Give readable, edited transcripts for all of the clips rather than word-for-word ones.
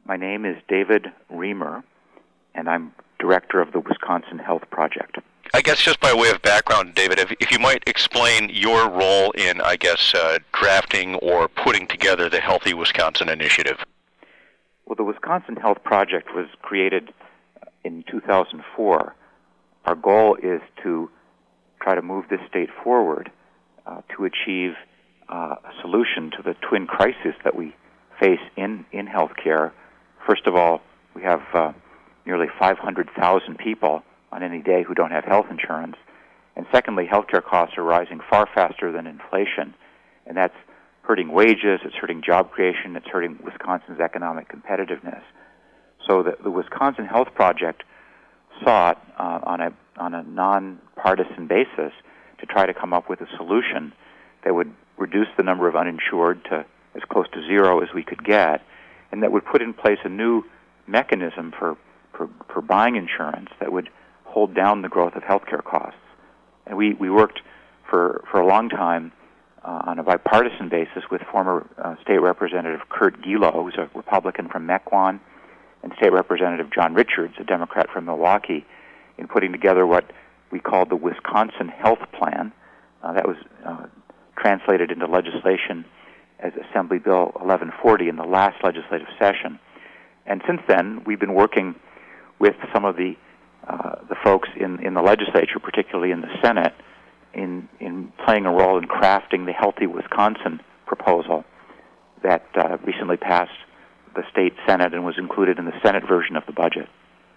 My name is David Reamer, and I'm director of the Wisconsin Health Project. I guess just by way of background, David, if you might explain your role in, drafting or putting together the Healthy Wisconsin Initiative. Well, the Wisconsin Health Project was created in 2004. Our goal is to try to move this state forward to achieve a solution to the twin crises that we face in healthcare. First of all, we have nearly 500,000 people on any day who don't have health insurance. And secondly, healthcare costs are rising far faster than inflation, and that's hurting wages, it's hurting job creation, it's hurting Wisconsin's economic competitiveness. So the Wisconsin Health Project sought on a nonpartisan basis to try to come up with a solution that would reduce the number of uninsured to as close to zero as we could get, and that would put in place a new mechanism for buying insurance that would hold down the growth of healthcare costs. And we worked for a long time on a bipartisan basis with former State Representative Kurt Gilo, who's a Republican from Mequon, and State Representative John Richards, a Democrat from Milwaukee, in putting together what we called the Wisconsin Health Plan. That was translated into legislation as Assembly Bill 1140 in the last legislative session. And since then, we've been working with some of the folks in the legislature, particularly in the Senate, in playing a role in crafting the Healthy Wisconsin proposal that recently passed the state Senate and was included in the Senate version of the budget.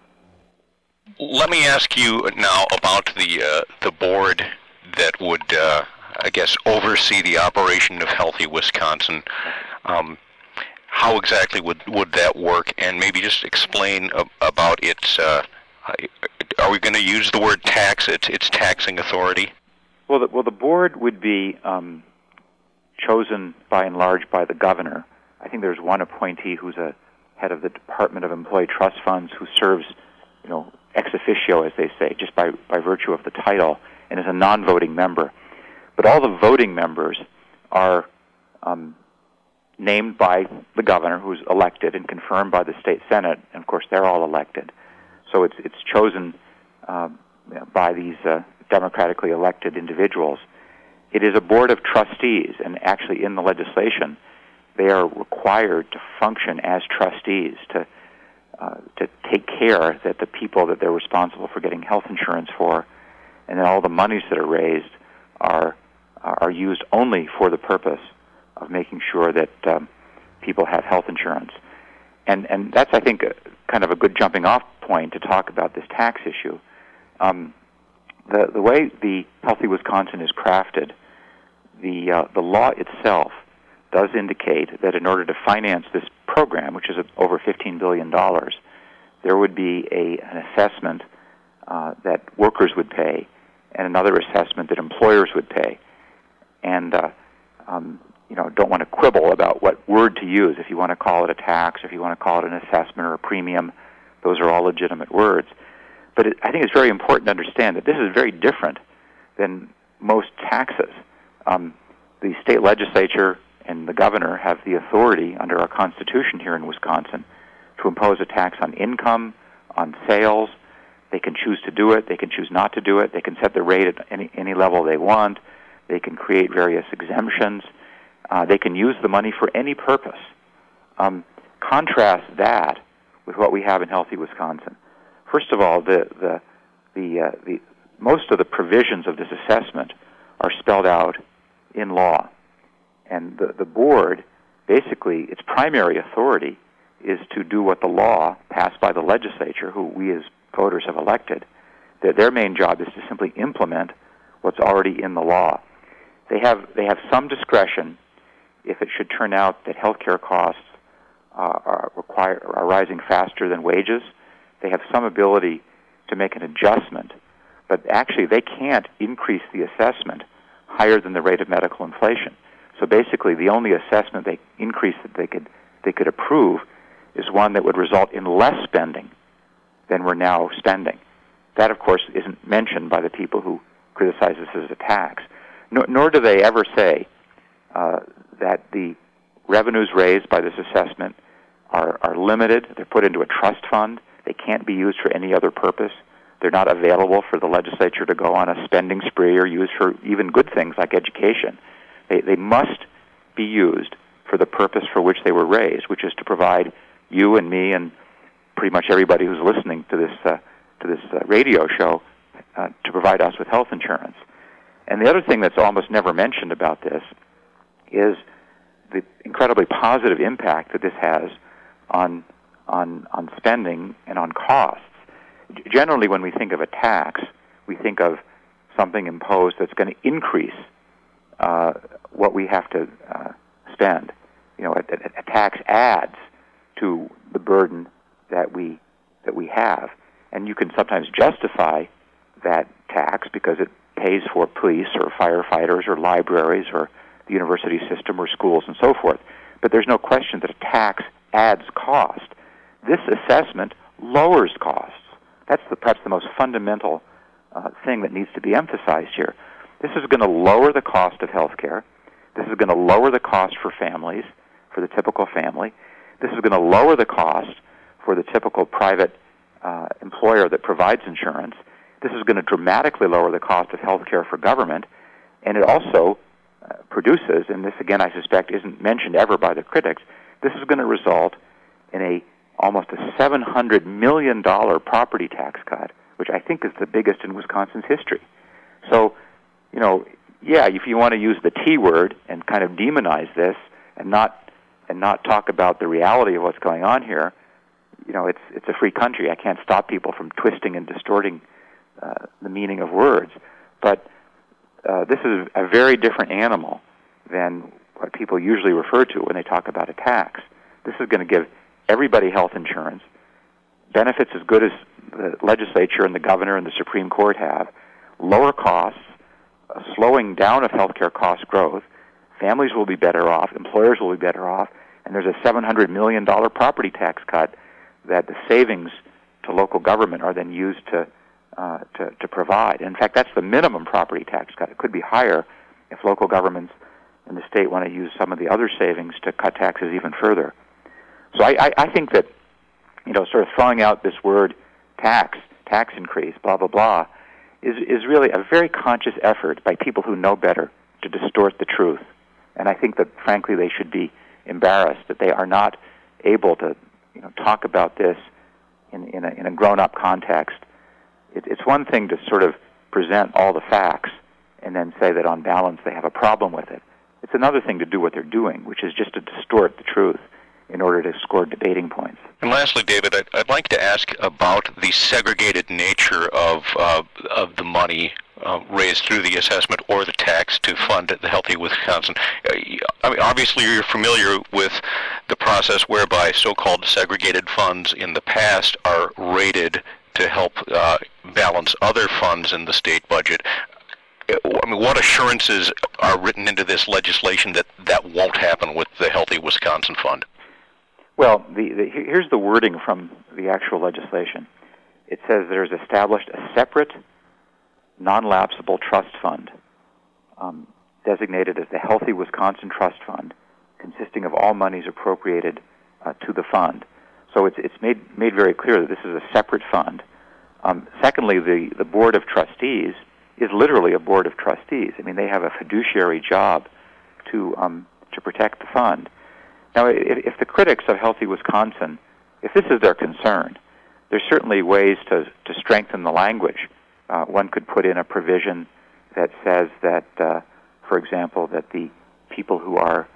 Let me ask you now about the board that would, oversee the operation of Healthy Wisconsin. How exactly would that work? And maybe just explain about its, are we going to use the word tax, its taxing authority? Well, the board would be chosen by and large by the governor. I think there's one appointee who's a head of the Department of Employee Trust Funds who serves, ex officio, as they say, just by virtue of the title, and is a non-voting member. But all the voting members are named by the governor, who's elected, and confirmed by the state Senate, and of course they're all elected. So it's chosen by these democratically elected individuals. It is a board of trustees, and actually in the legislation, they are required to function as trustees to take care that the people that they're responsible for getting health insurance for, and then all the monies that are raised are used only for the purpose of making sure that people have health insurance. And that's, I think, kind of a good jumping-off point to talk about this tax issue. The way the Healthy Wisconsin is crafted, the law itself does indicate that in order to finance this program, which is over $15 billion, there would be an assessment that workers would pay and another assessment that employers would pay. And don't want to quibble about what word to use. If you want to call it a tax, or if you want to call it an assessment or a premium, those are all legitimate words. But I think it's very important to understand that this is very different than most taxes. The state legislature and the governor have the authority under our Constitution here in Wisconsin to impose a tax on income, on sales. They can choose to do it. They can choose not to do it. They can set the rate at any level they want. They can create various exemptions. They can use the money for any purpose. Contrast that with what we have in Healthy Wisconsin. First of all, the most of the provisions of this assessment are spelled out in law, and the board, basically, its primary authority is to do what the law passed by the legislature, who we as voters have elected. Their main job is to simply implement what's already in the law. They have some discretion if it should turn out that healthcare costs are rising faster than wages. They have some ability to make an adjustment, but actually they can't increase the assessment higher than the rate of medical inflation. So basically, the only assessment increase that they could approve is one that would result in less spending than we're now spending. That, of course, isn't mentioned by the people who criticize this as a tax. Nor do they ever say that the revenues raised by this assessment are limited. They're put into a trust fund. They can't be used for any other purpose. They're not available for the legislature to go on a spending spree or use for even good things like education. They must be used for the purpose for which they were raised, which is to provide you and me and pretty much everybody who's listening to this radio show to provide us with health insurance. And the other thing that's almost never mentioned about this is the incredibly positive impact that this has on spending and on costs. Generally, when we think of a tax, we think of something imposed that's going to increase what we have to spend. You know, a tax adds to the burden that we have, and you can sometimes justify that tax because it pays for police or firefighters or libraries or the university system or schools and so forth. But there's no question that a tax adds cost. This assessment lowers costs. That's perhaps the most fundamental thing that needs to be emphasized here. This is going to lower the cost of health care. This is going to lower the cost for families, for the typical family. This is going to lower the cost for the typical private employer that provides insurance. This is going to dramatically lower the cost of health care for government. And it also produces, and this again I suspect isn't mentioned ever by the critics, this is going to result in almost a $700 million property tax cut, which I think is the biggest in Wisconsin's history. So, you know, yeah, if you want to use the T word and kind of demonize this and not talk about the reality of what's going on here, you know, it's a free country. I can't stop people from twisting and distorting the meaning of words. But this is a very different animal than what people usually refer to when they talk about a tax. This is going to give everybody health insurance, benefits as good as the legislature and the governor and the Supreme Court have, lower costs, a slowing down of healthcare cost growth, families will be better off, employers will be better off, and there's a $700 million property tax cut that the savings to local government are then used to provide. In fact, that's the minimum property tax cut. It could be higher if local governments in the state want to use some of the other savings to cut taxes even further. So I think that, you know, sort of throwing out this word tax increase, blah, blah, blah, is really a very conscious effort by people who know better to distort the truth. And I think that, frankly, they should be embarrassed that they are not able to, you know, talk about this in a grown-up context. It's one thing to sort of present all the facts and then say that on balance they have a problem with it. It's another thing to do what they're doing, which is just to distort the truth in order to score debating points. And lastly, David, I'd like to ask about the segregated nature of the money raised through the assessment or the tax to fund the Healthy Wisconsin. I mean, obviously you're familiar with the process whereby so-called segregated funds in the past are rated to help balance other funds in the state budget. I mean, what assurances are written into this legislation that won't happen with the Healthy Wisconsin Fund? Well, here's the wording from the actual legislation. It says there's established a separate, non-lapsable trust fund designated as the Healthy Wisconsin Trust Fund, consisting of all monies appropriated to the fund. So it's made very clear that this is a separate fund. Secondly, the Board of Trustees is literally a Board of Trustees. I mean, they have a fiduciary job to protect the fund. Now, if the critics of Healthy Wisconsin, if this is their concern, there's certainly ways to strengthen the language. One could put in a provision that says that, for example, that the people who are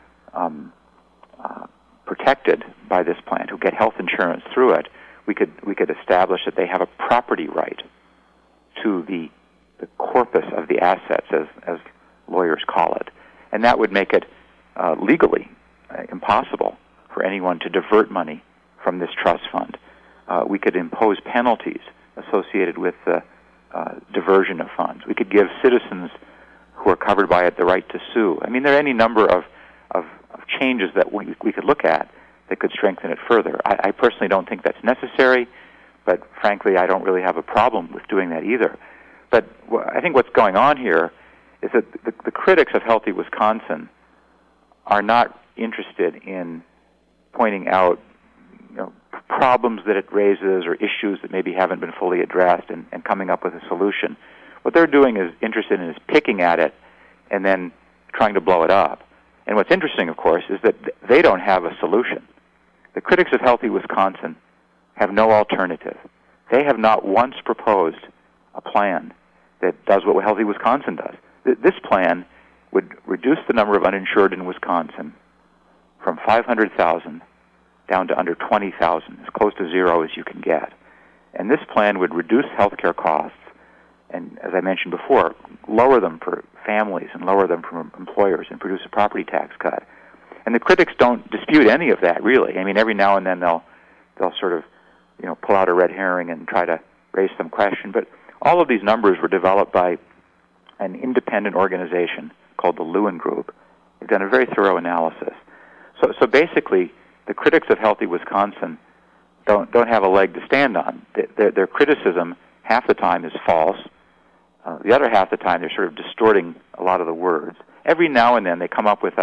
protected by this plan, who get health insurance through it, we could establish that they have a property right to the corpus of the assets, as lawyers call it, and that would make it legally impossible for anyone to divert money from this trust fund. We could impose penalties associated with the diversion of funds. We could give citizens who are covered by it the right to sue. I mean, there are any number of changes that we could look at that could strengthen it further. I personally don't think that's necessary, but frankly, I don't really have a problem with doing that either. But I think what's going on here is that the critics of Healthy Wisconsin are not interested in pointing out problems that it raises or issues that maybe haven't been fully addressed and coming up with a solution. What they're doing is picking at it and then trying to blow it up. And what's interesting, of course, is that they don't have a solution. The critics of Healthy Wisconsin have no alternative. They have not once proposed a plan that does what Healthy Wisconsin does. This plan would reduce the number of uninsured in Wisconsin from 500,000 down to under 20,000, as close to zero as you can get. And this plan would reduce health care costs and, as I mentioned before, lower them for families and lower them for employers and produce a property tax cut. And the critics don't dispute any of that, really. I mean, every now and then they'll sort of, pull out a red herring and try to raise some question. But all of these numbers were developed by an independent organization called the Lewin Group. They've done a very thorough analysis. So basically, the critics of Healthy Wisconsin don't have a leg to stand on. Their criticism half the time is false. The other half the time they're sort of distorting a lot of the words. Every now and then they come up with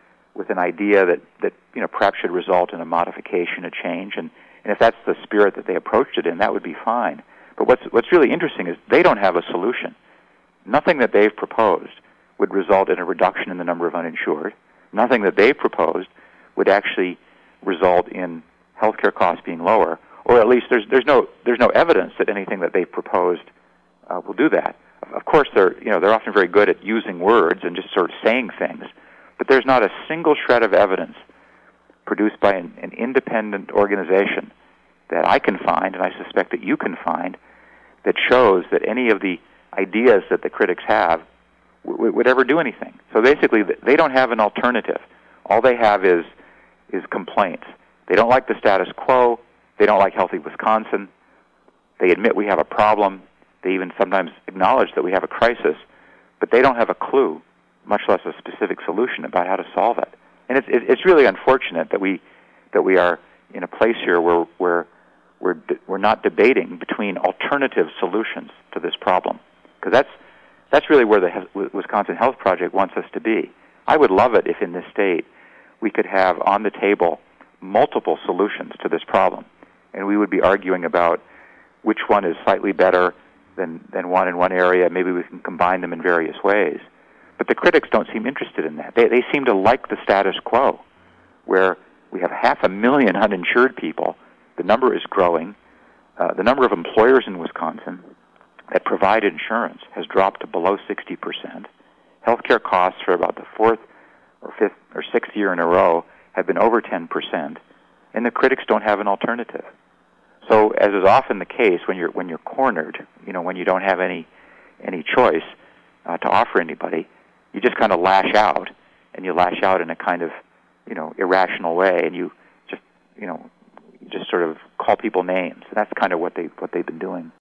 an idea that perhaps should result in a modification, a change, and if that's the spirit that they approached it in, that would be fine. But what's really interesting is they don't have a solution. Nothing that they've proposed would result in a reduction in the number of uninsured. Nothing that they've proposed would actually result in healthcare costs being lower, or at least there's no evidence that anything that they've proposed will do that. Of course, they're often very good at using words and just sort of saying things, but there's not a single shred of evidence produced by an independent organization that I can find, and I suspect that you can find, that shows that any of the ideas that the critics have would ever do anything. So basically, they don't have an alternative. All they have is complaints. They don't like the status quo. They don't like Healthy Wisconsin. They admit we have a problem. They even sometimes acknowledge that we have a crisis, but they don't have a clue, much less a specific solution about how to solve it. And it's really unfortunate that we are in a place here where we're not debating between alternative solutions to this problem, because that's really where the Wisconsin Health Project wants us to be. I would love it if in this state we could have on the table multiple solutions to this problem, and we would be arguing about which one is slightly better than one in one area. Maybe we can combine them in various ways. But the critics don't seem interested in that. They seem to like the status quo, where we have 500,000 uninsured people. The number is growing. The number of employers in Wisconsin that provide insurance has dropped to below 60%. Healthcare costs for about the fourth or fifth or sixth year in a row have been over 10%, and the critics don't have an alternative. So, as is often the case when you're cornered, when you don't have any choice to offer anybody, you just kind of lash out, and you lash out in a kind of irrational way, and you just sort of call people names. And that's kind of what they've been doing.